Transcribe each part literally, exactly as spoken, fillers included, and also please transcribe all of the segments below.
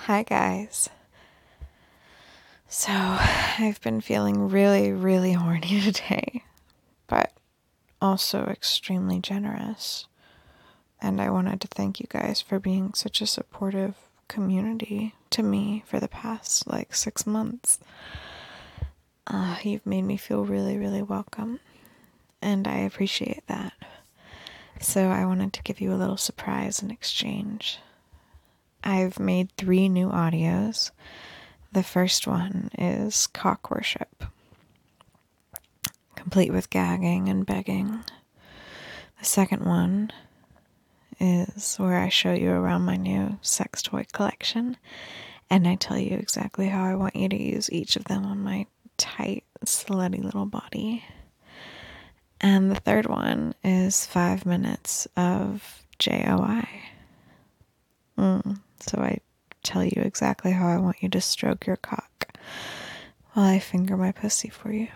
Hi guys. So, I've been feeling really, really horny today, but also extremely generous. And I wanted to thank you guys for being such a supportive community to me for the past like six months. Uh, you've made me feel really, really welcome, and I appreciate that. So, I wanted to give you a little surprise in exchange. I've made three new audios. The first one is cock worship, complete with gagging and begging. The second one is where I show you around my new sex toy collection, and I tell you exactly how I want you to use each of them on my tight, slutty little body. And the third one is five minutes of J O I. Mm, so I tell you exactly how I want you to stroke your cock while I finger my pussy for you.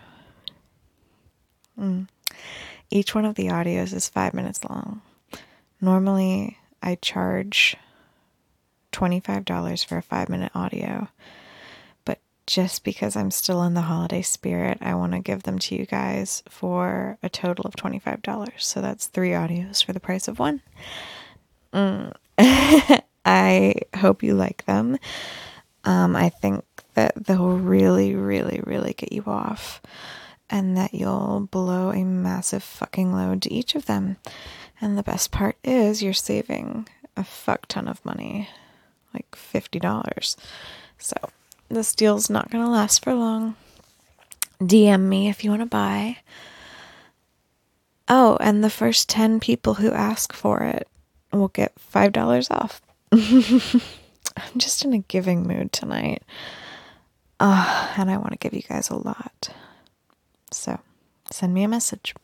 Mm. Each one of the audios is five minutes long. Normally, I charge twenty-five dollars for a five-minute audio, but just because I'm still in the holiday spirit, I want to give them to you guys for a total of twenty-five dollars. So that's three audios for the price of one. Mm. I hope you like them. Um, I think that they'll really, really, really get you off, and that you'll blow a massive fucking load to each of them. And the best part is you're saving a fuck ton of money, like fifty dollars. So this deal's not going to last for long. D M me if you want to buy. Oh, and the first ten people who ask for it will get five dollars off. I'm just in a giving mood tonight. Uh, and I want to give you guys a lot. So, send me a message.